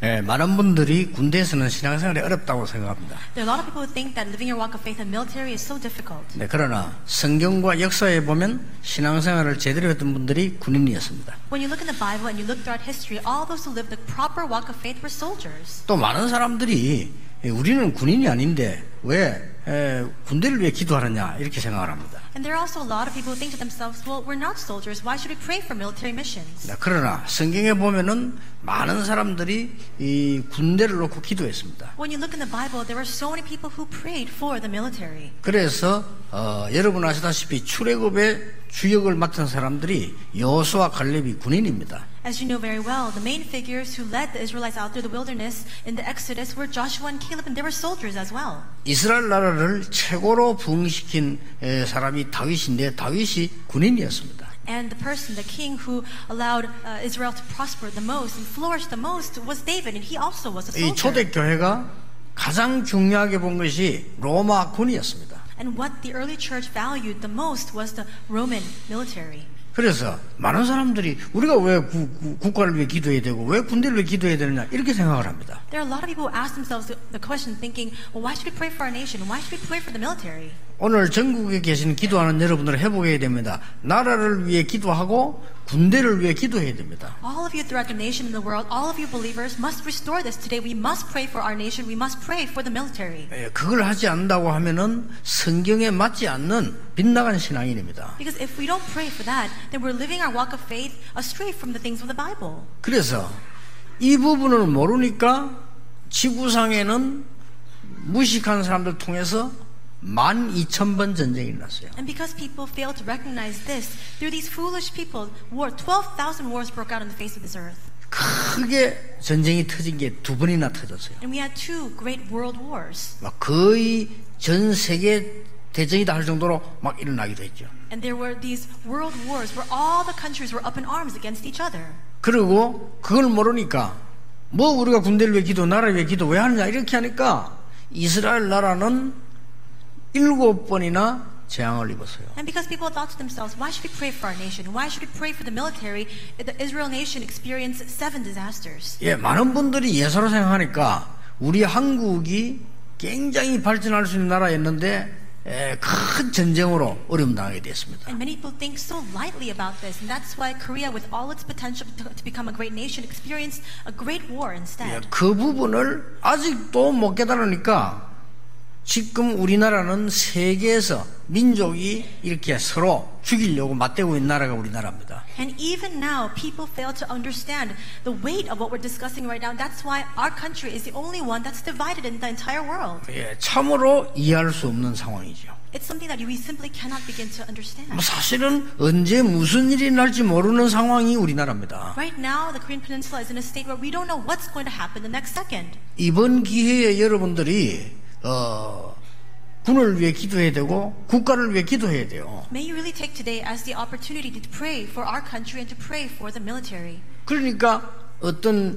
예, 많은 분들이 군대에서는 신앙생활이 어렵다고 생각합니다. There are a lot of people who think that living your walk of faith in military is so difficult. 네, 그러나 성경과 역사에 보면 신앙생활을 제대로 했던 분들이 군인이었습니다. When you look in the Bible and you look throughout history, all those who lived the proper walk of faith were soldiers. 또 많은 사람들이 우리는 군인이 아닌데 왜 군대를 위해 기도하느냐 이렇게 생각을 합니다. And there are also a lot of people who think to themselves, well, we're not soldiers. Why should we pray for military missions? 네, 그러나 성경에 보면은 많은 사람들이 이 군대를 놓고 기도했습니다. When you look in the Bible, there were so many people who prayed for the military. 그래서 여러분 아시다시피 출애굽의 주역을 맡은 사람들이 여호수아 갈렙이 군인입니다. As you know very well, the main figures who led the Israelites out through the wilderness in the Exodus were Joshua and Caleb, and they were soldiers as well. 이스라엘 나라를 최고로 부흥시킨 사람이 다윗인데 다윗이 군인이었습니다. And the person, the king who allowed Israel to prosper the most and flourish the most was David, and he also was a 이 soldier. 초대교회가 가장 중요하게 본 것이 로마 군이었습니다. And what the early church valued the most was the Roman military. 그래서 많은 사람들이 우리가 왜 국가를 위해 기도해야 되고 왜 군대를 위해 기도해야 되느냐 이렇게 생각을 합니다. There are a lot of people who ask themselves the question thinking, well, why should we pray for our nation? Why should we pray for the military? 오늘 전국에 계신 기도하는 여러분들은 회복해야 됩니다. 나라를 위해 기도하고 군대를 위해 기도해야 됩니다. All of you throughout the nation and the world, all of you believers must restore this today. We must pray for our nation. We must pray for the military. 그걸 하지 않는다고 하면은 성경에 맞지 않는 빗나간 신앙인입니다. Because if we don't pray for that, then we're living our walk of faith astray from the things of the Bible. 그래서 이 부분을 모르니까 지구상에는 무식한 사람들 통해서 12,000번 전쟁이 일어났어요. And because people fail to recognize this, through these foolish people, 12,000 wars broke out on the face of this earth. 크게 전쟁이 터진 게 2번이나 터졌어요. And we had 2 great world wars. 막 거의 전 세계 대전이다 할 정도로 막 일어나기도 했죠. And there were these world wars where all the countries were up in arms against each other. 그리고 그걸 모르니까 뭐 우리가 군대를 위해 기도, 나라를 위해 기도 왜 하느냐 이렇게 하니까 이스라엘 나라는 7번이나 재앙을 입었어요. And because people thought to themselves, why should we pray for our nation? Why should we pray for the military? The Israel nation experienced 7 disasters. 예, 많은 분들이 예사로 생각하니까 우리 한국이 굉장히 발전할 수 있는 나라였는데 큰 전쟁으로 어려움 당하게 됐습니다. And many people think so lightly about this, and that's why Korea, with all its potential to become a great nation, experienced a great war instead. 예, 그 부분을 아직도 못 깨달으니까 지금 우리나라는 세계에서 민족이 이렇게 서로 죽이려고 맞대고 있는 나라가 우리나라입니다. And even now, people fail to understand the weight of what we're discussing right now. That's why our country is the only one that's divided in the entire world. 예, 참으로 이해할 수 없는 상황이죠. It's something that we simply cannot begin to understand. 사실은 언제 무슨 일이 날지 모르는 상황이 우리나라입니다. Right now, the Korean Peninsula is in a state where we don't know what's going to happen the next second. 이번 기회에 여러분들이 군을 위해 기도해야 되고 국가를 위해 기도해야 돼요. May you really take today as the opportunity to pray for our country and to pray for the military. 그러니까 어떤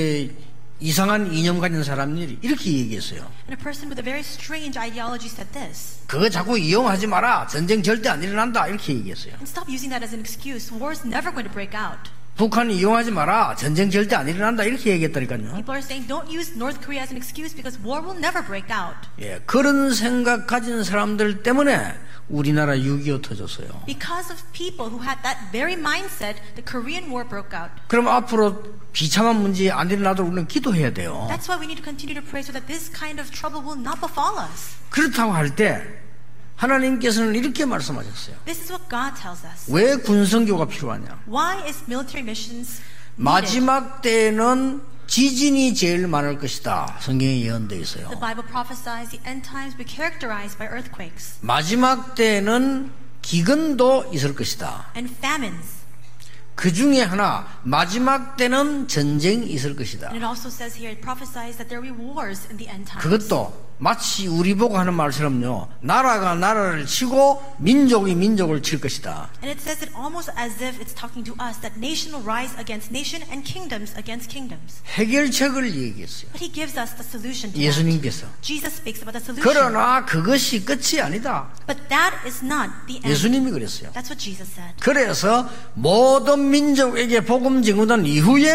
이상한 이념 가진 사람들이 이렇게 얘기했어요. And a person with a very strange ideology said this. 그거 자꾸 이용하지 마라. 전쟁 절대 안 일어난다. 이렇게 얘기했어요. And stop using that as an excuse. War is never going to break out. 북한이 이용하지 마라. 전쟁 절대 안 일어난다. 이렇게 얘기했다니까요. People are saying don't use North Korea as an excuse because war will never break out. 예, 그런 생각 가진 사람들 때문에 우리나라 6.25 터졌어요. Because of people who had that very mindset, the Korean War broke out. 그럼 앞으로 비참한 문제 안 일어나도록 우리는 기도해야 돼요. That's why we need to continue to pray so that this kind of trouble will not befall us. 그렇다고 할 때 하나님께서는 이렇게 말씀하셨어요. This is what God tells us. 왜 군성교가 필요하냐? Why is military missions needed? 마지막 때에는 지진이 제일 많을 것이다. 성경에 예언되어 있어요. The Bible prophesies the end times will be characterized by earthquakes 마지막 때에는 기근도 있을 것이다. and famines. 그 중에 하나 마지막 때는 전쟁이 있을 것이다. And it also says here, it prophesies that there will be wars in the end times. 그것도 마치 우리 보고 하는 말처럼요. 나라가 나라를 치고 민족이 민족을 칠 것이다. And it says it almost as if it's talking to us that nation will rise against nation and kingdoms against kingdoms. 해결책을 얘기했어요. But he gives us the solution to 예수님께서. that. Jesus speaks about the solution. 그러나 그것이 끝이 아니다. But that is not the end. 예수님이 그랬어요. That's what Jesus said. 그래서 모든 민족에게 복음 증거된 이후에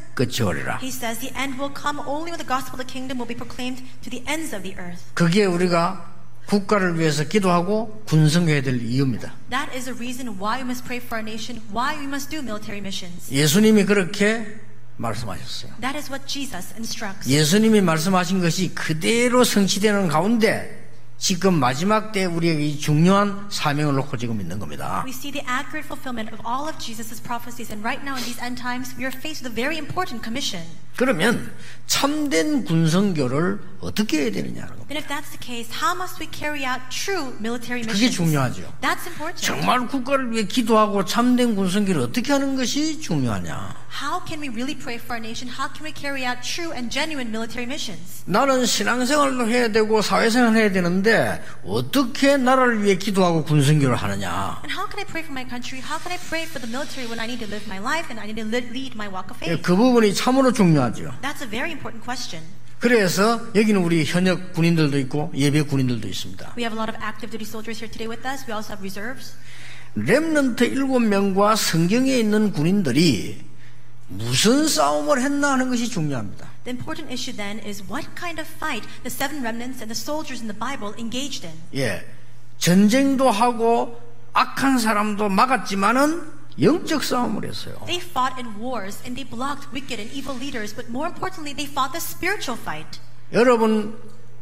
끝이 오리라. He says the end will come only when the gospel of the kingdom will be proclaimed to the ends of the earth. 그게 우리가 국가를 위해서 기도하고 군성해야 될 이유입니다. That is the reason why we must pray for our nation, why we must do military missions. 예수님이 그렇게 말씀하셨어요. That is what Jesus instructs. 예수님이 말씀하신 것이 그대로 성취되는 가운데 지금 마지막 때 우리에게 이 중요한 사명을 놓고 지금 있는 겁니다. We see the accurate fulfillment of all of Jesus' prophecies, and right now in these end times, we are faced with a very important commission. 그러면 참된 군성교를 어떻게 해야 되느냐는 겁니다. Then if that's the case, how must we carry out true military 그게 missions? 중요하죠. That's important. 정말 국가를 위해 기도하고 참된 군성교를 어떻게 하는 것이 중요하냐. How can we really pray for our nation? How can we carry out true and genuine military missions? 나는 신앙생활도 해야 되고 사회생활을 해야 되는데 어떻게 나라를 위해 기도하고 군성교를 하느냐. And how can I pray for my country? How can I pray for the military when I need to live my life and I need to lead my walk of faith? 그 부분이 참으로 중요하죠. That's a very important question. 그래서 여기는 우리 현역 군인들도 있고 예비 군인들도 있습니다. We have a lot of active duty soldiers here today with us. We also have reserves. 렘넌트 7명과 성경에 있는 군인들이 무슨 싸움을 했나 하는 것이 중요합니다. The important issue then is what kind of fight the seven remnants and the soldiers in the Bible engaged in. 예, 전쟁도 하고 악한 사람도 막았지만은 영적 싸움을 했어요. They fought in wars and they blocked wicked and evil leaders, but more importantly, they fought the spiritual fight. 여러분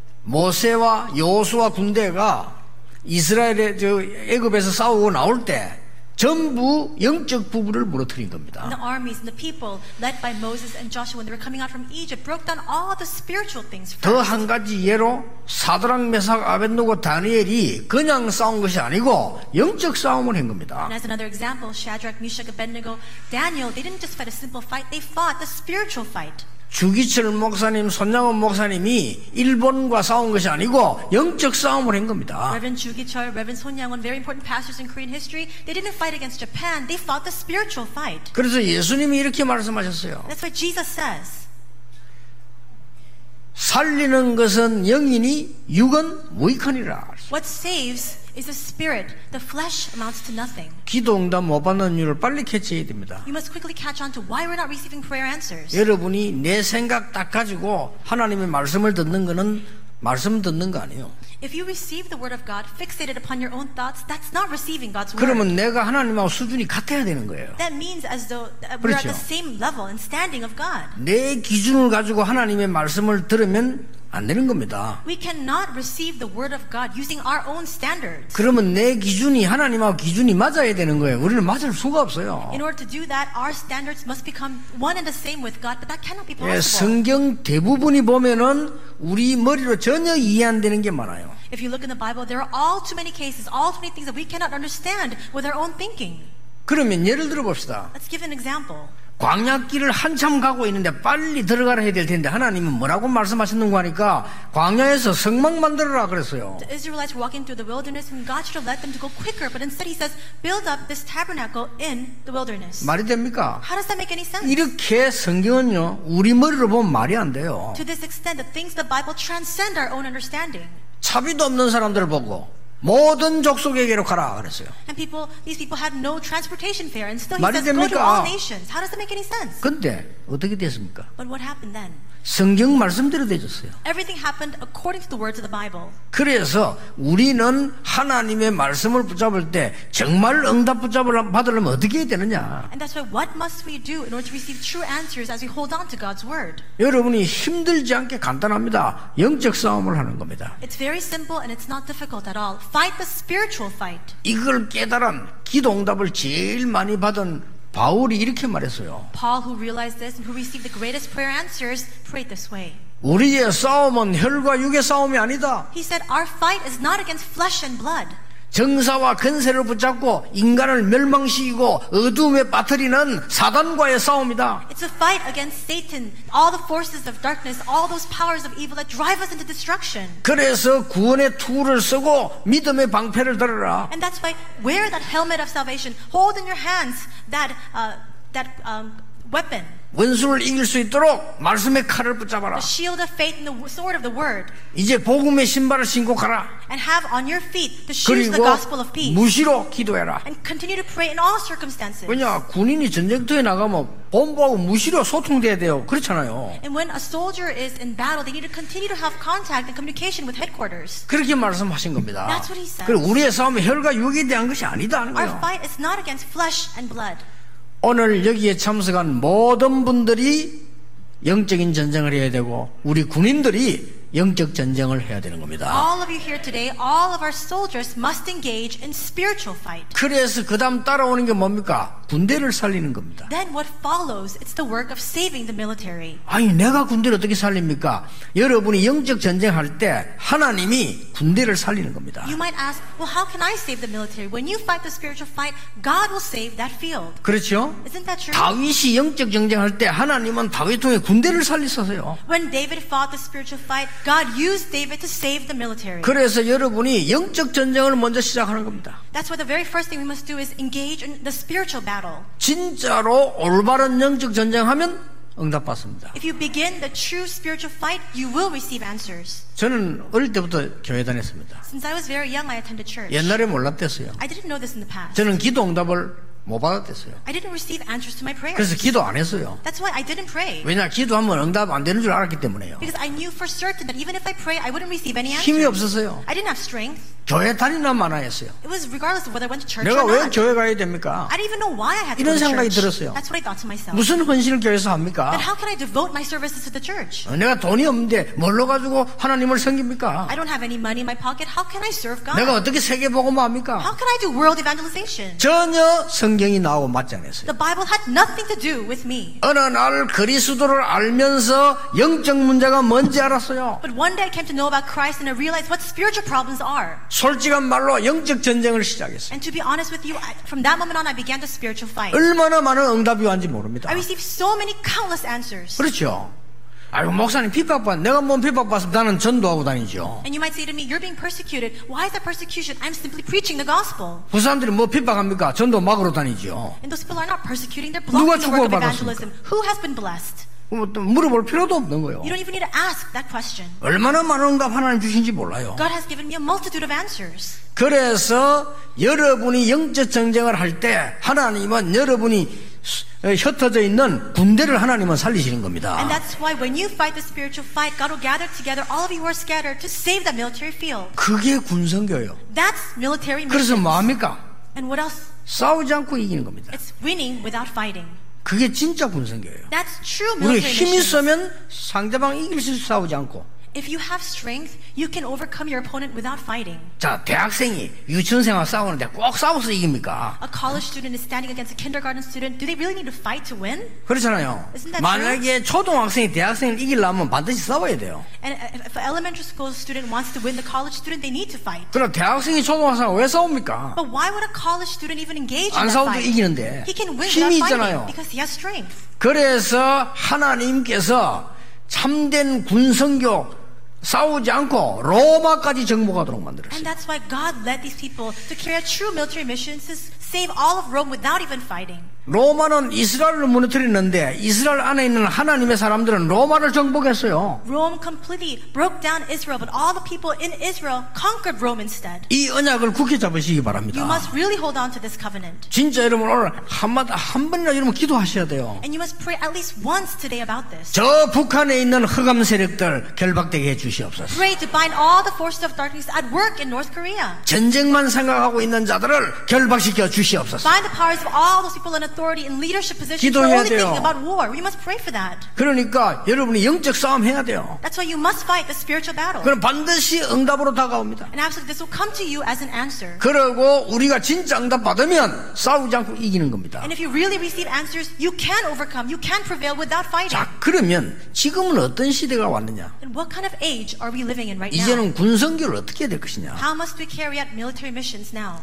모세와 여호수아 군대가 이스라엘의 애굽에서 싸우고 나올 때 전부 영적 부부를 무너뜨린 겁니다. And the armies and the people led by Moses and Joshua when they were coming out from Egypt broke down all the spiritual things first. 더 한 가지 예로 사드락 메삭 아벳느고 다니엘이 그냥 싸운 것이 아니고 영적 싸움을 한 겁니다. And as another example, Shadrach, Meshach, Abednego, Daniel, they didn't just fight a simple fight, they fought the spiritual fight. 주기철 목사님, 손양원 목사님이 일본과 싸운 것이 아니고 영적 싸움을 한 겁니다. Reverend Chu Gi-chul, Reverend Son Yang-won, very important pastors in Korean history, they didn't fight against Japan, they fought the spiritual fight. 그래서 예수님이 이렇게 말씀하셨어요. That's what Jesus says. 살리는 것은 영이니 육은 무익하니라. What saves is the spirit. The flesh amounts to nothing. 기도 응답 못 받는 이유를 빨리 캐치해야 됩니다. You must quickly catch on to why we're not receiving prayer answers. 여러분이 내 생각 딱 가지고 하나님의 말씀을 듣는 거는 말씀 듣는 거 아니에요. If you receive the word of God fixated upon your own thoughts, that's not receiving God's word. 그러면 내가 하나님하고 수준이 같아야 되는 거예요. That means as though we're at 그렇죠. the same level and standing of God. 내 기준을 가지고 하나님의 말씀을 들으면 안 되는 겁니다. We cannot receive the word of God using our own standards. 그러면 내 기준이 하나님하고 기준이 맞아야 되는 거예요. 우리는 맞을 수가 없어요. In order to do that, our standards must become one and the same with God, but that cannot be 예, possible. 성경 대부분이 보면은 우리 머리로 전혀 이해 안 되는 게 많아요. If you look in the Bible, there are all too many cases, all too many things that we cannot understand with our own thinking. 그러면 예를 들어 봅시다. Let's give an example. 광야길을 한참 가고 있는데 빨리 들어가라 해야 될 텐데 하나님은 뭐라고 말씀하셨는고 하니까 광야에서 성막 만들어라 그랬어요. The Israelites were walking through the wilderness and God should have led them to go quicker, but instead He says, build up this tabernacle in the wilderness. 말이 됩니까? How does that make any sense? 이렇게 성경은요 우리 머리로 보면 말이 안 돼요. To this extent, the things of the Bible transcend our own understanding. 차비도 없는 사람들을 보고 모든 족속에게로 가라 그랬어요. And these people had no transportation fare, and still He 말이 says, go to 됩니까? all nations. How does that make any sense? 근데 어떻게 됐습니까? But what happened then? 성경 말씀대로 되졌어요. Everything happened according to the words of the Bible. 그래서 우리는 하나님의 말씀을 붙잡을 때 정말 응답 받으려면 어떻게 해야 되느냐? And that's why what must we do in order to receive true answers as we hold on to God's word? 여러분이 힘들지 않게 간단합니다. 영적 싸움을 하는 겁니다. It's very simple and it's not difficult at all. Fight the spiritual fight. 이걸 깨달은 기도 응답을 제일 많이 받은 바울이 이렇게 말했어요. Paul, who realized this and who received the greatest prayer answers, prayed this way. 우리의 싸움은 혈과 육의 싸움이 아니다. He said, our fight is not against flesh and blood. 정사와 근세를 붙잡고 인간을 멸망시키고 어둠에 빠뜨리는 사단과의 싸움이다. It's a fight against Satan, all the forces of darkness, all those powers of evil that drive us into destruction. 그래서 구원의 투구를 쓰고 믿음의 방패를 들어라. And that's why wear that helmet of salvation. Hold in your hands that weapon. 원수를 이길 수 있도록 말씀의 칼을 붙잡아라. The shield of faith and the sword of the word. 이제 복음의 신발을 신고 가라. And have on your feet the shoes of the 그리고 gospel of peace. 무시로 기도해라. And continue to pray in all circumstances. 왜냐, 군인이 전쟁터에 나가면 본부하고 무시로 소통돼야 돼요. 그렇잖아요. And when a soldier is in battle, they need to continue to have contact and communication with headquarters. 그렇게 말씀하신 겁니다. That's what he says. 그리고 우리의 싸움은 혈과 육에 대한 것이 아니다는 Our 거예요. fight is not against flesh and blood. 오늘 여기에 참석한 모든 분들이 영적인 전쟁을 해야 되고 우리 군인들이 영적 전쟁을 해야 되는 겁니다. All of you here today, all of our soldiers must engage in spiritual fight. 그래서 그 다음 따라오는 게 뭡니까? 군대를 살리는 겁니다. Then what follows, it's the work of saving the military. 아니 내가 군대를 어떻게 살립니까? 여러분이 영적 전쟁할 때 하나님이 군대를 살리는 겁니다. You might ask, well, how can I save the military? When you fight the spiritual fight, God will save that field. 그렇죠? Isn't that true? 다윗이 영적 전쟁할 때 하나님은 다윗 통해 군대를 살리셨어요. When David fought the spiritual fight, God used David to save the military. 그래서 여러분이 영적 전쟁을 먼저 시작하는 겁니다. That's why the very first thing we must do is engage in the spiritual battle. 진짜로 올바른 영적 전쟁하면 응답받습니다. If you begin the true spiritual fight, you will receive answers. 저는 어릴 때부터 교회 다녔습니다. Since I was very young, I attended church. 옛날에 몰랐댔어요. I didn't know this in the past. 저는 기도 응답을 못 받았댔어요. I didn't receive answers to my prayers. 그래서 기도 안 했어요. That's why I didn't pray. 왜냐, 기도하면 응답 안 되는 줄 알았기 때문에요. Because I knew for certain that even if I pray, I wouldn't receive any 힘이 answers. 없었어요. I didn't have strength. 교회 다니나 마나 했어요. It was regardless of whether I went to church 내가 or 왜 not. 교회 가야 됩니까? I didn't even know why I had to 이런 go to 생각이 church. 들었어요. That's what I thought to myself. 무슨 헌신을 교회에서 합니까? Then how can I devote my services to the church? 내가 돈이 없는데 뭘로 가지고 하나님을 섬깁니까? I don't have any money in my pocket. How can I serve God? 내가 어떻게 세계복음을 합니까? How can I do world evangelization? 전혀 성경이 나하고 맞지 않았어요. The Bible had nothing to do with me. 어느 날 그리스도를 알면서 영적 문제가 뭔지 알았어요. But one day I came to know about Christ and I realized what spiritual problems are. 솔직한 말로 영적 전쟁을 시작했어요. And to be honest with you, from that moment on I began the spiritual fight. 얼마나 많은 응답이 왔는지 모릅니다. I received so many countless answers. 그렇죠. 아이고 목사님 핍박받 내가 뭔 핍박받으면 나는 전도하고 다니죠. And you might say to me, you're being persecuted. Why is that persecution? I'm simply preaching the gospel. 그 사람들이 뭐 핍박합니까? 전도 막으러 다니죠. And those people are not persecuting. They're 누가 blocking the work of 축복받았습니까? evangelism. Who has been blessed? 또 물어볼 필요도 없는 거예요. You don't even need to ask that question. 얼마나 많은 응답 하나님 주신지 몰라요. God has given me a multitude of answers. 그래서 여러분이 영적 전쟁을 할 때 하나님은 여러분이 흩어져 있는 군대를 하나님은 살리시는 겁니다. And that's why when you fight the spiritual fight, God will gather together all of you who are scattered to save that military field. 그게 군성교예요. That's military 그래서 mission. 뭐합니까? And what else? 싸우지 않고 이기는 겁니다. It's winning without fighting. 그게 진짜 군성교예요. That's true 우리 military 힘이 mission. 있으면 상대방 이길 수 있어 싸우지 않고. If you have strength, you can overcome your opponent without fighting. 자, 대학생이 유치원생하고 싸우는데 꼭 싸워서 이깁니까? A college student is standing against a kindergarten student. Do they really need to fight to win? 그렇잖아요. Isn't that 만약에 초등학생이 대학생을 이기려면 반드시 싸워야 돼요. And if an elementary school student wants to win the college student, they need to fight. 그럼 대학생이 초등학생하고 왜 싸웁니까? But why would a college student even engage in 안 that 싸워도 fight? 이기는데 He can win 힘이 without 있잖아요. fighting because he has strength. 그래서 하나님께서 참된 군성교 싸우지 않고 로마까지 정복하도록 만들었어요. And that's why God led these people to carry out true military missions to save all of Rome without even fighting. 로마는 이스라엘을 무너뜨렸는데 이스라엘 안에 있는 하나님의 사람들은 로마를 정복했어요. Rome completely broke down Israel, but all the people in Israel conquered Rome instead. 이 언약을 굳게 잡으시기 You 바랍니다. must really hold on to this covenant. 진짜 여러분 오늘 한 번이나 여러분 기도하셔야 돼요. And you must pray at least once today about this. 저 북한에 있는 흑암 세력들 결박되게 해주시옵소서. Pray to bind all the forces of darkness at work in North Korea. 전쟁만 생각하고 있는 자들을 결박시켜 주시옵소서. Bind the powers of all those people in authority in leadership positions who are 기도해야 only 돼요. thinking about war. We must pray for that. 그러니까 여러분이 영적 싸움 해야 돼요. That's why you must fight the spiritual battle. 그럼 반드시 응답으로 다가옵니다. And absolutely this will come to you as an answer. 그리고 우리가 진짜 응답 받으면 싸우지 않고 이기는 겁니다. And if you really receive answers, you can overcome. You can prevail without fighting. 자, 그러면 지금은 어떤 시대가 왔느냐? And what kind of age are we living in right now? 이제는 군성교를 어떻게 해야 될 것이냐? How must we carry out military missions now?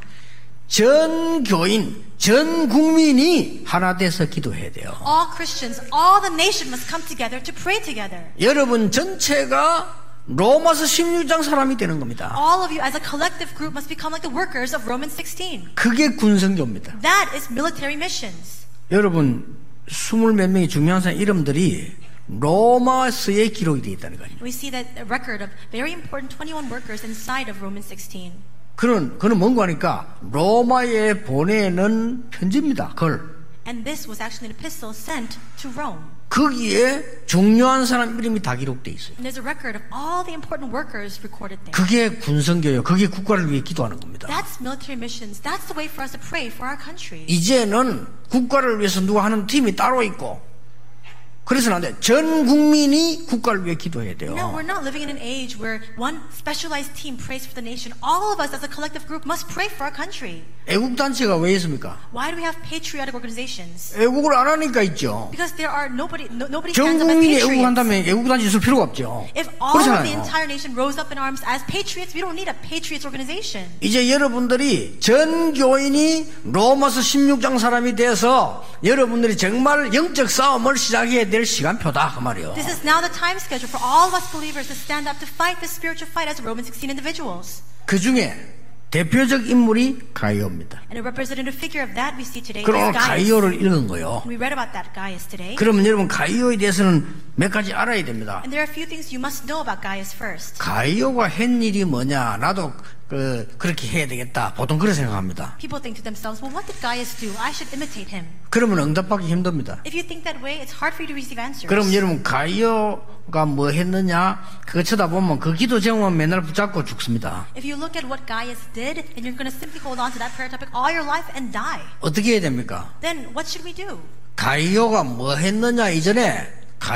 전 교인, 전 국민이 하나 돼서 기도해야 돼요. All Christians, all the nation must come together to pray together. 여러분 전체가 로마서 16장 사람이 되는 겁니다. All of you as a collective group must become like the workers of Romans 16. 그게 군성교입니다. That is military missions. 여러분 20몇 명의 중요한 사람 이름들이 로마서에 기록이 되어 있다는 거예요. We see that a record of very important 21 workers inside of Romans 16. 그는 뭔가 하니까 로마에 보내는 편지입니다. 글. And this was actually an epistle sent to Rome. 거기에 중요한 사람 이름이 다 기록되어 있어요. And there's a record of all the important workers recorded there. 그게 군성교예요. 그게 국가를 위해 기도하는 겁니다. That's military missions. That's the way for us to pray for our country. 이제는 국가를 위해서 누가 하는 팀이 따로 있고 그래서는 안 돼. 전 국민이 국가를 위해 기도해야 돼요. No, we're not living in an age where one specialized team prays for the nation. All of us as a collective group must pray for our country. 애국단체가 왜 있습니까? Why do we have patriotic organizations? 애국을 안 하니까 있죠. Because there are nobody 전 stands up as 국민이 patriots. 애국한다면 애국단체 있을 필요가 없죠. If all of the 그렇잖아요. entire nation rose up in arms as patriots, we don't need a patriots organization. 이제 여러분들이 전 교인이 로마서 16장 사람이 돼서 여러분들이 정말 영적 싸움을 시작해야 될 시간표다 그 말이에요. This is now the time schedule for all of us believers to stand up to fight the spiritual fight as Romans 16 individuals. 그 중에 대표적 인물이 가이오입니다. And a representative figure of that we see today 그럼 is 오늘 Gaius. 가이오를 읽은 거예요. We read about that Gaius today. 그러면 여러분 가이오에 대해서는 몇 가지 알아야 됩니다. And there are a few things you must know about Gaius first. 가이오가 한 일이 뭐냐? 나도 그렇게 해야 되겠다. 보통 그렇게 생각합니다. People think to themselves, well, what did Gaius do? I should imitate him. 그러면 응답받기 힘듭니다. If you think that way, it's hard for you to receive answers. 그럼 여러분 가이오가 뭐 했느냐? 그거 쳐다보면 그 기도 제목만 맨날 붙잡고 죽습니다. If you look at what Gaius did, and you're going to simply hold on to that prayer topic all your life and die, 어떻게 해야 됩니까? then what should we do? 가이오가 뭐 했느냐 이전에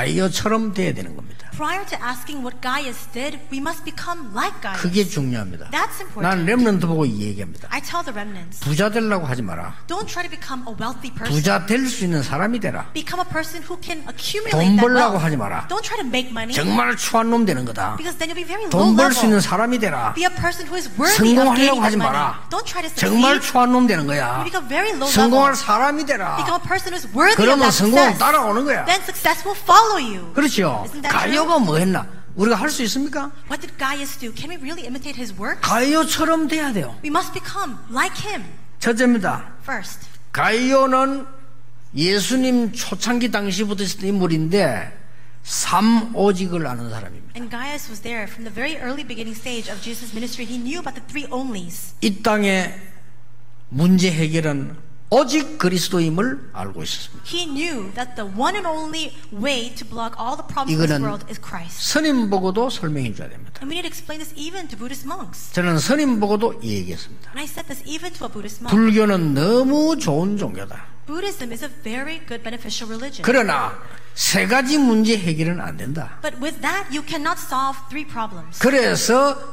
가이오처럼 돼야 되는 겁니다. Prior to asking what Gaius did, we must become like Gaius. 그게 중요합니다. That's important. 난 렘넌트 보고 이 얘기합니다. I tell the remnants, 부자 되려고 하지 마라. don't try to become a wealthy person. 부자 될 수 있는 사람이 되라. Become a person who can accumulate 돈 that 벌려고 wealth. 하지 마라. Don't try to make money, 정말 추한 놈 되는 거다. because then you'll be very low 돈 벌 수 있는 level. 사람이 되라. Be a person who is worthy of 성공하려고 gaining 하지 that money. 마라. Don't try to 정말 succeed. 추한 놈 되는 거야. You become very low 성공할 level. 사람이 되라. Become a person who is worthy of 그러면 that 성공은 success. 따라오는 거야. Then success will follow you. 그렇죠. Isn't that true? 가이오가 뭐 했나? 우리가 할 수 있습니까? What did Gaius do? Can we really imitate his work? 가이오처럼 돼야 돼요. We must become like him. 첫째입니다. First, 가이오는 예수님 초창기 당시부터 있었던 인물인데 삼오직을 아는 사람입니다. and Gaius was there from the very early beginning stage of Jesus' ministry. He knew about the three onlys. 이 땅의 문제 해결은 오직 그리스도임을 알고 있었습니다. He knew that the one and only way to block all the problems of this 이거는 world is Christ. 스님 보고도 설명해 줘야 됩니다. And we need to explain this even to Buddhist monks. 저는 스님 보고도 얘기했습니다. And I said this even to a Buddhist monk. 불교는 너무 좋은 종교다. Buddhism is a very good beneficial religion. 그러나 세 가지 문제 해결은 안 된다. But with that, you cannot solve three problems. 그래서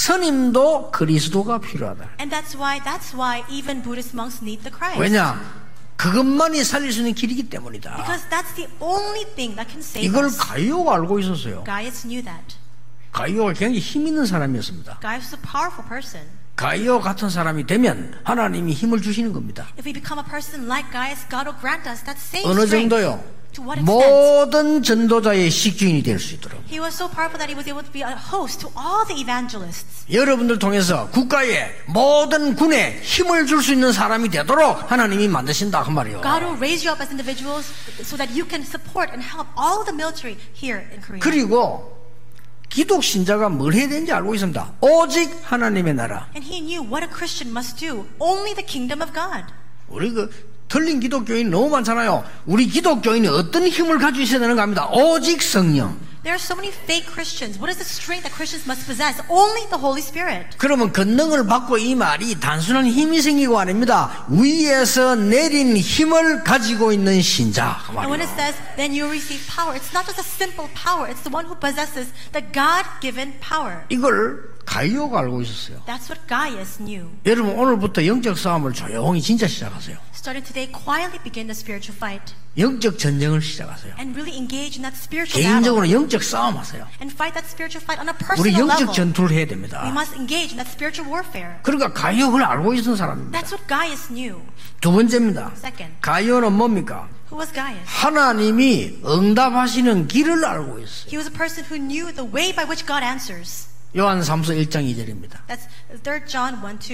스님도 그리스도가 필요하다. And that's why even Buddhist monks need the Christ. 왜냐? 그것만이 살릴 수 있는 길이기 때문이다. Because that's the only thing that can save 이걸 us. 가이오가 알고 있었어요. Gaius knew that. 가이오가 굉장히 힘 있는 사람이었습니다. Gaius was a powerful person. 가이오 같은 사람이 되면 하나님이 힘을 주시는 겁니다. If we become a person like Gaius, God will grant us that same 어느 strength. 정도요? To what extent? 모든 전도자의 식주인이 될 수 있도록. He was so powerful that he was able to be a host to all the evangelists. 여러분들 통해서 국가의 모든 군에 힘을 줄 수 있는 사람이 되도록 하나님이 만드신다 그 말이에요. God will raise you up as individuals so that you can support and help all the military here in Korea. 그리고 기독 신자가 뭘 해야 되는지 알고 있습니다. 오직 하나님의 나라. And he knew what a Christian must do. Only the kingdom of God. 우리 틀린 기독교인 너무 많잖아요. 우리 기독교인이 어떤 힘을 가지고 있어야 되는가 합니다. 오직 성령. There are so many fake Christians. What is the strength that Christians must possess? Only the Holy Spirit. 그러면 권능을 받고 이 말이 단순한 힘이 생기고 아닙니다. 위에서 내린 힘을 가지고 있는 신자. 그 And when it 말이에요. says, then you receive power, it's not just a simple power. It's the one who possesses the God-given power. 이걸 가이오가 알고 있었어요. That's what Gaius knew. 여러분 오늘부터 영적 싸움을 조용히 진짜 시작하세요. Starting today, quietly begin the spiritual fight. 영적 전쟁을 시작하세요. And really engage in that spiritual 개인적으로 battle. 영적 싸움하세요. And fight that spiritual fight on a 우리 personal 영적 level. 전투를 해야 We 됩니다. must engage in that spiritual warfare. 그러니까 가이오를 알고 있는 사람입니다. That's what Gaius knew. 두 번째입니다. Second, 가이오는 뭡니까? who was Gaius? 하나님이 응답하시는 길을 알고 있어요. He was a person who knew the way by which God answers. 요한 3서 1장 2절입니다. That's 3 John 1:2.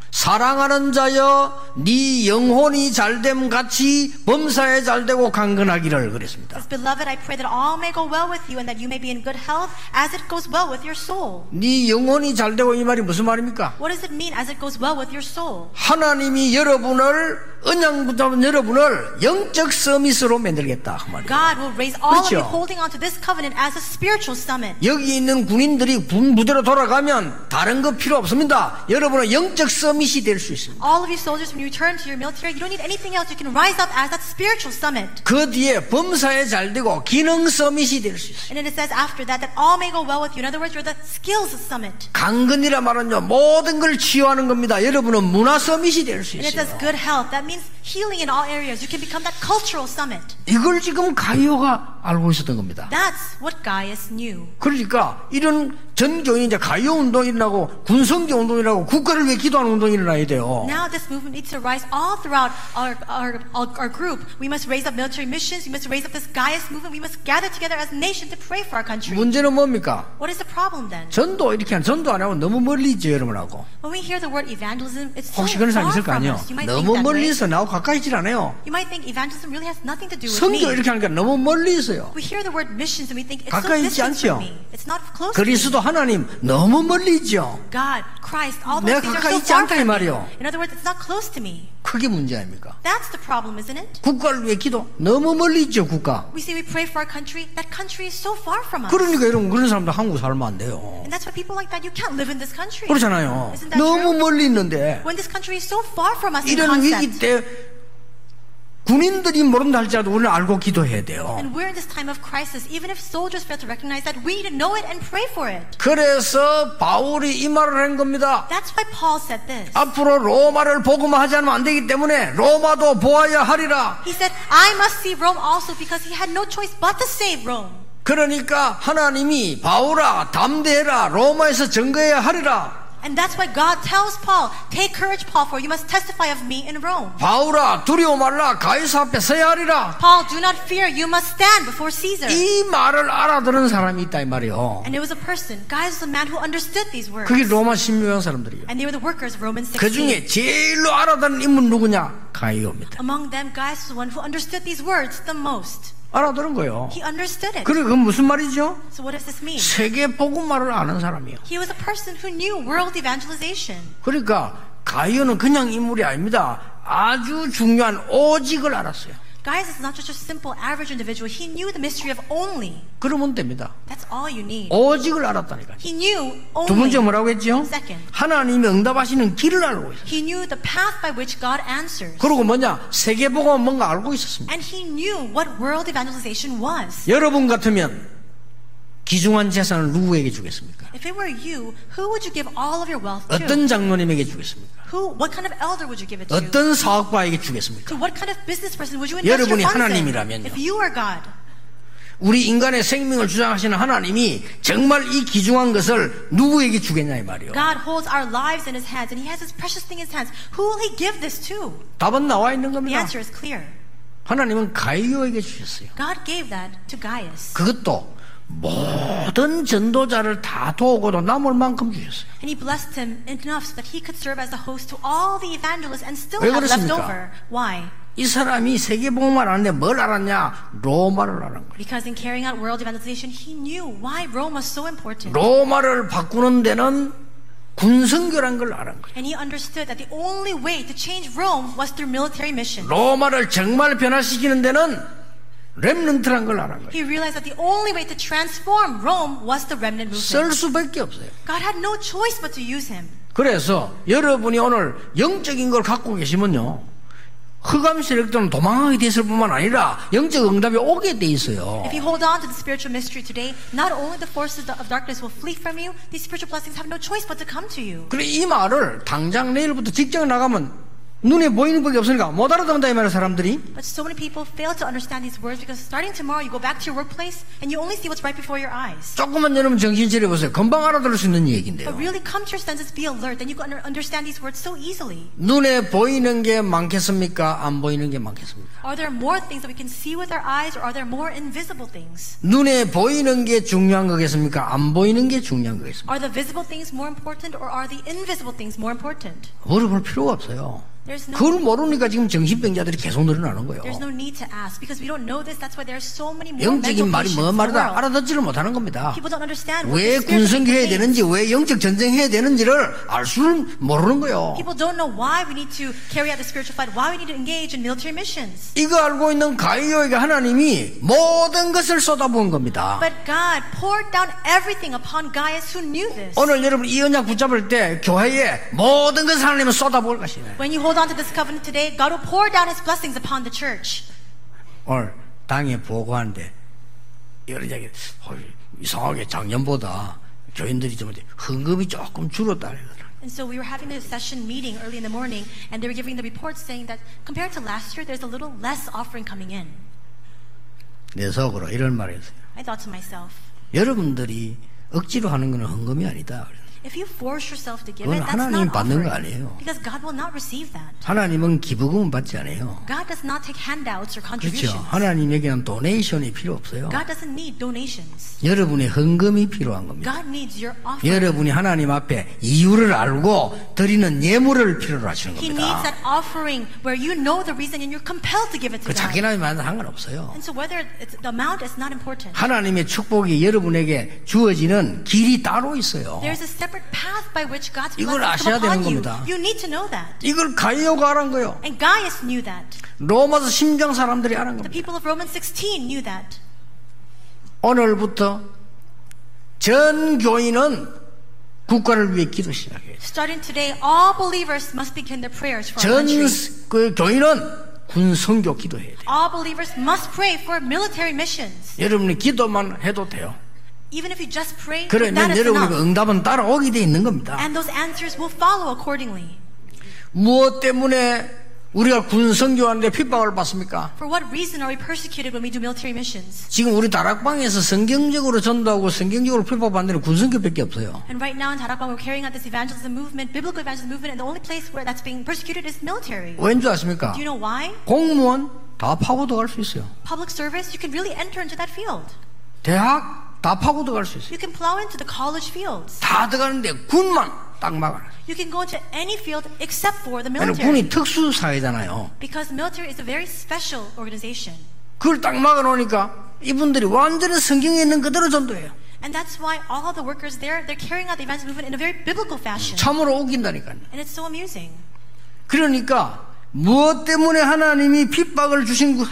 사랑하는 자여 네 영혼이 잘됨 같이 범사에 잘되고 강건하기를 그랬습니다. Says, Beloved, I pray that all may go well with you and that you may be in good health as it goes well with your soul. 네 영혼이 잘되고 이 말이 무슨 말입니까? What does it mean as it goes well with your soul? 하나님이 여러분을 언약 붙잡은 여러분을 영적 서밋으로 만들겠다 그 말이에요. God will raise all of you 그렇죠? holding on to this covenant as a spiritual summit. 여기 있는 군인들이 군 부대로 돌아가면 다른 거 필요 없습니다. 여러분은 영적 서밋이 될 수 있습니다. All of you soldiers, when you return to your military, you don't need anything else. You can rise up as that spiritual summit. 그 뒤에 범사에 잘되고 기능 서밋이 될 수 있어요. And then it says after that, that all may go well with you. In other words, you're the skills summit. 강건이라 말은요 모든 걸 치유하는 겁니다. 여러분은 문화 서밋이 될 수 And it says 있어요. good health. That means healing in all areas. You can become that cultural summit. 이걸 지금 가이오가 알고 있었던 겁니다. That's what Gaius knew. 그러니까 이런 전교인 이제 가이오 운동이 일어나고 군성교 운동이 일어나고 국가를 위해 기도하는 운동이 일어나야 돼요. Now this movement needs to rise all throughout our group. We must raise up military missions. We must raise up this Gaius movement. We must gather together as a nation to pray for our country. 문제는 뭡니까? What is the problem then? 전도 이렇게 전도 안 하고 너무 멀리 있죠 여러분하고. When we hear the word evangelism, it's so 혹시 그런 사람 far 있을 거 from 아니에요? us. You might think 너무 that way. 멀리 있어 나하고 가까이 있질 않아요. You might think evangelism really has nothing to do with 성교 me. 이렇게 하니까 너무 멀리 있어요. We hear the word missions and we think it's so 가까이 있지 distant 않죠? from me. It's not close to me. 그리스도 하나님 너무 멀리 있죠. God, Christ, all 내가 those things are 가까이 so 있지 far 않다 이 from me. 말이요. In other words, it's not close to me. 그게 문제 아닙니까? That's the problem, isn't it? 국가를 위해 기도 너무 멀리 있죠 국가. We say we pray for our country. That country is so far from us. 그러니까 여러분 그런 사람들 한국 살면 안 돼요. And that's why people like that, you can't live in this country. 그렇잖아요. Isn't that 너무 true? 멀리 있는데 When this country is so far from us in 이런 위기 concept. 때 군인들이 모른다 할지라도 우리는 알고 기도해야 돼요. And we're in this time of crisis. Even if soldiers fail to recognize that, we need to know it and pray for it. 그래서 바울이 이 말을 한 겁니다. That's why Paul said this. 앞으로 로마를 복음화하지 않으면 안 되기 때문에 로마도 보아야 하리라. He said, I must see Rome also because he had no choice but to save Rome. 그러니까 하나님이 바울아 담대해라 로마에서 증거해야 하리라. And that's why God tells Paul, take courage, Paul, for you must testify of me in Rome. 바울아 두려워 말라 가이사 앞에 서야 하리라. Paul, do not fear, you must stand before Caesar. 이 말을 알아들은 사람이 있다 이 말이요. And it was a person, Gaius was a man who understood these words. 그게 로마 신묘한 사람들이에요. And they were the workers of Romans 16. 그 중에 제일로 알아듣는 인물 누구냐? 가이오입니다. Among them, Gaius was the one who understood these words the most. 알아들은 거예요. He understood it. 그래 그건 무슨 말이죠? So what does this mean? 세계 복음화를 아는 사람이에요. He was a person who knew world evangelization. 그러니까 가이오는 그냥 인물이 아닙니다. 아주 중요한 오직을 알았어요. Gaius is not just a simple average individual. He knew the mystery of only. 그러면 됩니다. That's all you need. 오직을 알았다니까요. He knew 두 번째 only. 뭐라고 했죠? Second. 하나님이 응답하시는 길을 알고 있어요. He knew the path by which God answers. 그리고 뭐냐? 세계 복음은 뭔가 알고 있었습니다. And he knew what world evangelization was. 여러분 같으면 귀중한 재산을 누구에게 주겠습니까? If it were you, who would you give all of your wealth to? 어떤 장로님에게 주겠습니까? What kind of elder would you give it to? 어떤 사업가에게 주겠습니까? To what kind of business person would you invest your 여러분이 funds in? 하나님이라면요. If you are God, 우리 인간의 생명을 주장하시는 하나님이 정말 이 귀중한 것을 누구에게 주겠냐 이 말이요. God holds our lives in His hands, and He has this precious thing in His hands. Who will He give this to? 답은 나와 있는 The 겁니다. answer is clear. 하나님은 가이오에게 주셨어요. God gave that to Gaius. 그것도 모든 전도자를 다 도우고도 남을 만큼 주셨어요. And He blessed him enough so that he could serve as the host to all the evangelists and still 왜 have left 그렇습니까? over. Why? 이 사람이 세계복음을 아는데 뭘 알았냐? 로마를 아는 거예요. Because in carrying out world evangelization, he knew why Rome was so important. 로마를 바꾸는 데는 군성교란 걸 아는 거예요. And he understood that the only way to change Rome was through military mission. 로마를 정말 변화시키는 데는 렘넌트란 걸 아는 거예요. He realized that the only way to transform Rome was the remnant 쓸 movement. 수밖에 없어요. God had no choice but to use him. 그래서 여러분이 오늘 영적인 걸 갖고 계시면요, 흑암 세력들은 도망하게 됐을 뿐만 아니라 영적 응답이 오게 돼 있어요. If you hold on to the spiritual mystery today, not only the forces of darkness will flee from you, these spiritual blessings have no choice but to come to you. 그래 이 말을 당장 내일부터 직장 나가면 눈에 보이는 법이 없으니까 못 알아듣는다 이 말이야 사람들이. But so many people fail to understand these words because starting tomorrow you go back to your workplace and you only see what's right before your eyes. 조금만 여러분 정신 차려보세요. 금방 알아들을 수 있는 얘기인데요. But really come to your senses, be alert, then you can understand these words so easily. 눈에 보이는 게 많겠습니까? 안 보이는 게 많겠습니까? Are there more things that we can see with our eyes or are there more invisible things? 눈에 보이는 게 중요한 거겠습니까? 안 보이는 게 중요한 거겠습니까? Are the visible things more important or are the invisible things more important? 물어볼 필요가 없어요. 그걸 모르니까 지금 정신병자들이 계속 늘어나는 거예요. There's no need to ask because we don't know this. That's why there are so many more mental 영적인 말이 patients 뭐 in the 말이다 world. 알아듣지를 못하는 겁니다. People don't understand what 왜 the Spirit 군성교해야 means. 되는지 왜 영적 전쟁해야 되는지를 알 수를 모르는 거예요. People don't know why we need to carry out the spiritual fight, why we need to engage in military missions. 이거 알고 있는 가이오에게 하나님이 모든 것을 쏟아부은 겁니다. But God poured down everything upon Gaius who knew this. 오늘 여러분 이 언약 붙잡을 때 교회에 모든 것을 하나님은 쏟아부을 것이네. When you hold on to this covenant today, God will pour down His blessings upon the church. 오늘 당에 보고하는데 이런 이야기 이상하게 작년보다 교인들이 좀 헌금이 조금 줄었다 그러더라고요. And so we were having a session meeting early in the morning, and they were giving the report saying that compared to last year, there's a little less offering coming in. 내 속으로 이런 말을 했어요. I thought to myself, 여러분들이 억지로 하는 것은 헌금이 아니다. if you force yourself to give 그건 it, that's 하나님이 not 받는 거 offering. 아니에요. Because God will not receive that. 하나님은 기부금은 받지 않아요. God does not take handouts or 그렇죠. contributions. 하나님에게는 도네이션이 필요 없어요. God doesn't need donations. 여러분의 헌금이 필요한 겁니다. God needs your offering. 여러분이 하나님 앞에 이유를 알고 드리는 예물을 필요로 하시는 He needs 겁니다. that offering where you know the reason and you're compelled to give it to 그 God. 작게나 많아도 상관없어요. And so whether it's, the amount is not important. 하나님의 축복이 여러분에게 주어지는 길이 따로 있어요. There's a separate path by which God's 이걸 blessings 아셔야 come upon 되는 you. 겁니다. You need to know that. 이걸 가이오가 알은 거예요. And Gaius knew that. 로마서 10장 사람들이 아는 The 겁니다. people of Romans 16 knew that. 오늘부터 전 교인은 국가를 위해 기도 시작해요. Starting today, all believers must begin their prayers for 전 our country. 그 교인은 군 선교 기도해야 돼요. All believers must pray for military missions. 여러분이 기도만 해도 돼요. Even if you just pray, that 그러면 is 여러분의 enough. 응답은 따라오게 돼 있는 겁니다. And those answers will follow accordingly. 무엇 때문에 우리가 군 선교하는데 핍박을 받습니까? For what reason are we persecuted when we do military missions? 지금 우리 다락방에서 성경적으로 전도하고 성경적으로 핍박받는 데는 군 선교밖에 없어요. And right now in Tarakbang, we're carrying out this evangelism movement, biblical evangelism movement, and the only place where that's being persecuted is military. 왠지 아십니까? Do you know why? 공무원 다 파고 들어갈 수 있어요. Public service, you can really enter into that field. 대학 다 파고 들어갈 수 있어요. You can plow into the college fields. 다 들어가는데 군만 딱 막아요. You can go into any field except for the 왜냐면 military. 군이 특수 사회잖아요. Because military is a very special organization. 그걸 딱 막아놓으니까 이분들이 완전히 성경에 있는 그대로 전도해요. And that's why all the workers there, they're carrying out the evangelism movement in a very biblical fashion. 참으로 웃긴다니까요. And it's so amusing. 그러니까 무엇 때문에 하나님이 핍박을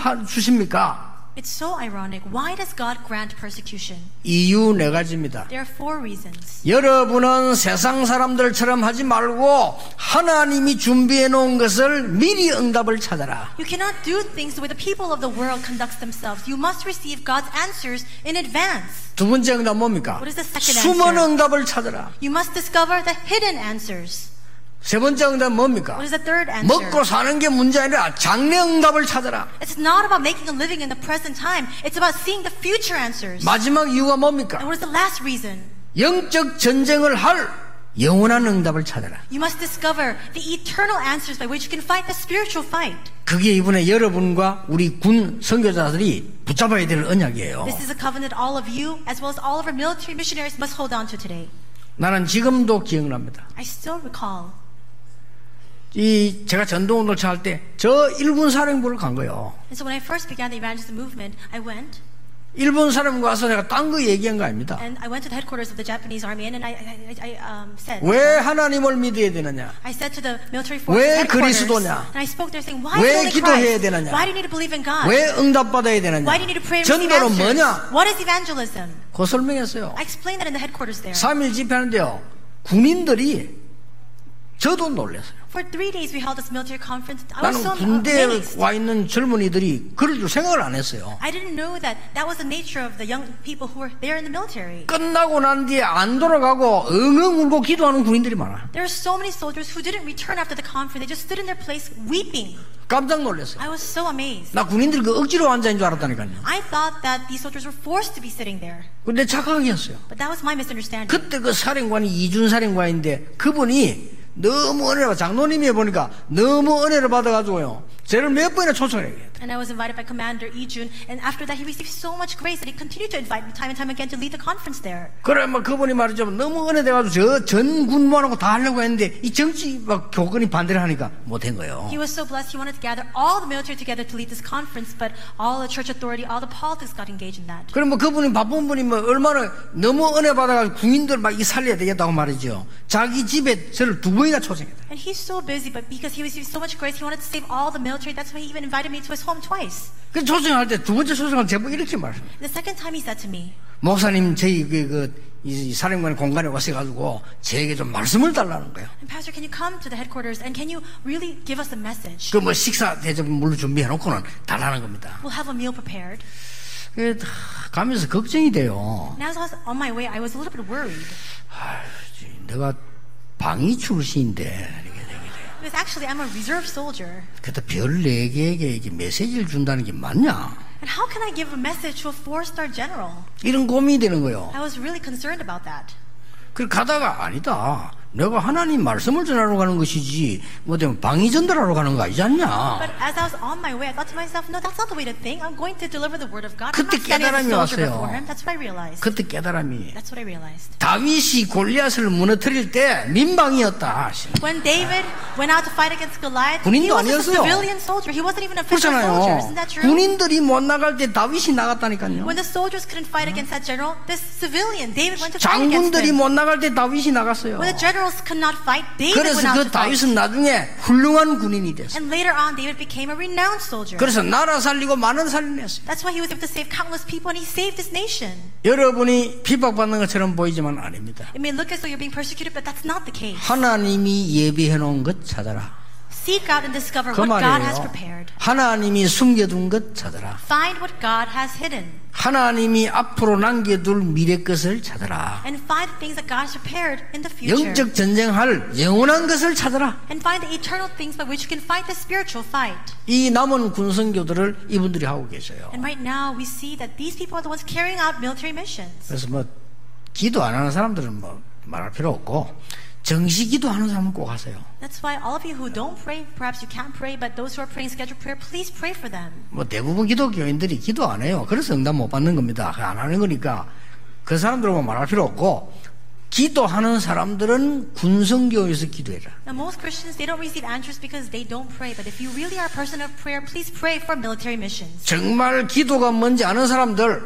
주십니까? It's so ironic. Why does God grant persecution? 이유 네 가지입니다. There are 4 reasons. 여러분은 세상 사람들처럼 하지 말고 하나님이 준비해 놓은 것을 미리 응답을 찾아라. You cannot do things the way the people of the world conduct themselves. You must receive God's answers in advance. 두 번째 응답 뭡니까? What is the second 숨은 answer? 응답을 찾아라. You must discover the hidden answers. 세 번째 응답 뭡니까? What is the third answer? 먹고 사는 게 문제 아니라 장래 응답을 찾아라. It's not about making a living in the present time. It's about seeing the future answers. 마지막 이유가 And 뭡니까? what is the last reason? 영적 전쟁을 할 영원한 응답을 찾아라. You must discover the eternal answers by which you can fight the spiritual fight. 그게 이번에 여러분과 우리 군 선교사들이 붙잡아야 될 언약이에요. This is a covenant all of you, as well as all of our military missionaries, must hold on to today. 나는 지금도 기억납니다. I still recall. 제가 전도운동을 할 때 저 일본 사령부를 간 거예요. And so when I first began the evangelism movement, I went. 일본 사령부 가서 내가 딴 거 얘기한 거 아닙니다. And I went to the headquarters of the Japanese army, and I said, 왜 하나님을 믿어야 되느냐? I said to the military forces 왜 headquarters, 그리스도냐? and I spoke there saying, why 왜 only 기도해야 Christ? 되느냐? Why do you need to believe in God? 왜 응답받아야 되느냐? Why do you need to pray and receive 전도는 answers? 뭐냐? What is evangelism? 그 설명했어요. I explained that in the headquarters there. 3일 집회하는데요. 군인들이 저도 놀랐어요. For 3 days we held this military conference. I was 나는 so 군대에 amazed. 와 있는 젊은이들이 그럴 줄 생각을 안 했어요. I didn't know that that was the nature of the young people who were there in the military. 끝나고 난 뒤에 안 돌아가고 엉엉 울고 기도하는 군인들이 많아. There are so many soldiers who didn't return after the conference. They just stood in their place weeping. 깜짝 놀랐어요. I was so amazed. 나 군인들이 그 억지로 앉아있는 줄 알았다니까요. I thought that these soldiers were forced to be sitting there. 근데 착각이었어요. But that was my misunderstanding. 그때 그 사령관이 이준 사령관인데 그분이 너무 은혜가 장로님이 보니까 너무 은혜를 받아가지고요. 저를 몇 번이나 초청을 해요. And I was invited by Commander Lee-jun, and after that he received so much grace that he continued to invite me time and time again to lead the conference there. 그래 막 그분이 말이죠. 너무 은혜돼가지고 저 전 군무하고 다 하려고 했는데 이 정치 막 교권이 반대를 하니까 못한 거예요. He was so blessed. He wanted to gather all the military together to lead this conference, but all the church authority, all the politics got engaged in that. 그럼 뭐 그분이 바쁜 분이 뭐 얼마나 너무 은혜 받아가지고 국민들 막 이 살려야 되겠다고 말이죠. 자기 집에 저를 2번이나 초청했다. And he's so busy, but because he received so much grace, he wanted to save all the military. That's why he even invited me to his home twice. 그 초청할 때 2번째 초청할 제보 이렇게 말합니다. The second time he said to me, 목사님 저희 이 사령관 공간에 와서가지고 저에게 좀 말씀을 달라는 거예요. and Pastor, can you come to the headquarters and can you really give us a message? 그 뭐 식사 대접 물로 준비해놓고는 달라는 겁니다. We'll have a meal prepared. 그 가면서 걱정이 돼요. And as I was on my way, I was a little bit worried. 내가 방위 출신인데 이렇게 되게 돼요. Because actually, I'm a reserve soldier. 그때 별 4개에게 이게 메시지를 준다는 게 맞냐? And how can I give a message to a 4-star general? 이런 고민이 되는 거예요. I was really concerned about that. 그래 가다가 아니다. 내가 하나님 말씀을 전하러 가는 것이지 뭐 되면 방위 전달하러 가는 거 아니지 않냐? But as I was on my way, I thought to myself, no, that's not the way to think. I'm going to deliver the word of God. I'm 그때 not standing as a 깨달음이 soldier 왔어요. before him. That's what I realized. 그때 깨달음이 That's what I realized. 다윗이 골리앗을 무너뜨릴 때 민방이었다. When David went out to fight against Goliath, he 군인도 was a 아니었어요. civilian soldier. He wasn't even a official soldier. Isn't that 그렇잖아요. true? 군인들이 못 나갈 때 다윗이 나갔다니까요. When the soldiers couldn't fight against that general, this civilian, David went to fight against 장군들이 him. 못 나갈 때 다윗이 나갔어요. When the generals could not fight, David 그래서 went out 그 to fight. 다윗은 나중에 훌륭한 군인이 됐어요. And later on, David became a renowned soldier. 그래서 나라 살리고 많은 살림했어요. That's why he was able to save countless people, and he saved this nation. 여러분이 핍박받는 것처럼 보이지만 아닙니다. It may look as though you're being persecuted, but that's not the case. 하나님이 예비해 놓은 것 찾아라. Seek out and discover 그 what God has 말이에요. prepared. 하나님이 숨겨둔 것 찾아라. Find what God has hidden. 하나님이 앞으로 남겨둘 미래 것을 찾아라. And find the things that God has prepared in the future. 영적 전쟁할 영원한 것을 찾아라. And find the eternal things by which you can fight the spiritual fight. 이 남은 군선교들을 이분들이 하고 계셔요. And right now we see that these people are the ones carrying out military missions. 그래서 뭐 기도 안 하는 사람들은 뭐 말할 필요 없고 정시 기도하는 사람은 꼭 하세요. That's why all of you who don't pray, perhaps you can't pray, but those who are praying scheduled prayer, please pray for them. 뭐 대부분 기독교인들이 기도 안 해요. 그래서 응답 못 받는 겁니다. 안 하는 거니까 그 사람들하고 말할 필요 없고 기도하는 사람들은 군성교에서 기도해라. Now most Christians, they don't receive answers because they don't pray, but if you really are a person of prayer, please pray for military missions. 정말 기도가 뭔지 아는 사람들,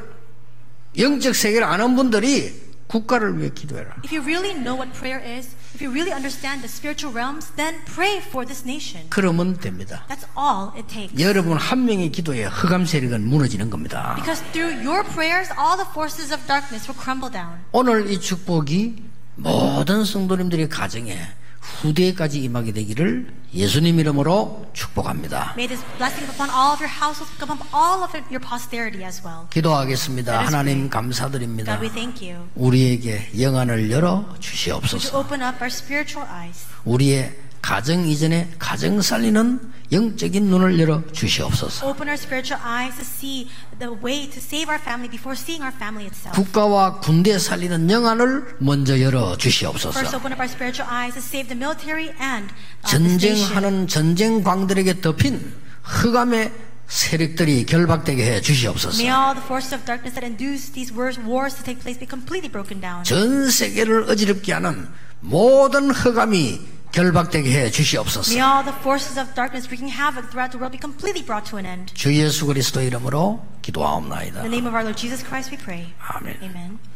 영적 세계를 아는 분들이 국가를 위해 기도해라. If you really know what prayer is, if you really understand the spiritual realms, then pray for this nation. 그러면 됩니다. That's all it takes. 여러분 한 명의 기도에 흑암 세력은 무너지는 겁니다. Because through your prayers, all the forces of darkness will crumble down. 오늘 이 축복이 모든 성도님들의 가정에 후대까지 임하게 되기를 예수님 이름으로 축복합니다. May this blessing upon all of your households, come upon all of your posterity as well. 기도하겠습니다. Let us 하나님 pray. 감사드립니다. God, we thank you. 우리에게 영안을 열어 Would you 주시옵소서. open up our spiritual eyes? 우리의 가정 이전에 가정 살리는 영적인 눈을 열어 주시옵소서. Open our spiritual eyes to see the way to save our family before seeing our family itself. 국가와 군대 살리는 영안을 먼저 열어 First, 주시옵소서. open up our spiritual eyes to save the military and this nation. 전쟁하는 전쟁광들에게 덮인 흑암의 세력들이 결박되게 해 주시옵소서. May all the forces of darkness that induce these wars to take place be completely broken down. 전 세계를 어지럽게 하는 모든 흑암이 결박되게 해 주시옵소서. May all the forces of darkness wreaking havoc throughout the world be completely brought to an end. 주 예수 그리스도 이름으로 기도하옵나이다. In the name of our Lord Jesus Christ we pray. 아멘. Amen.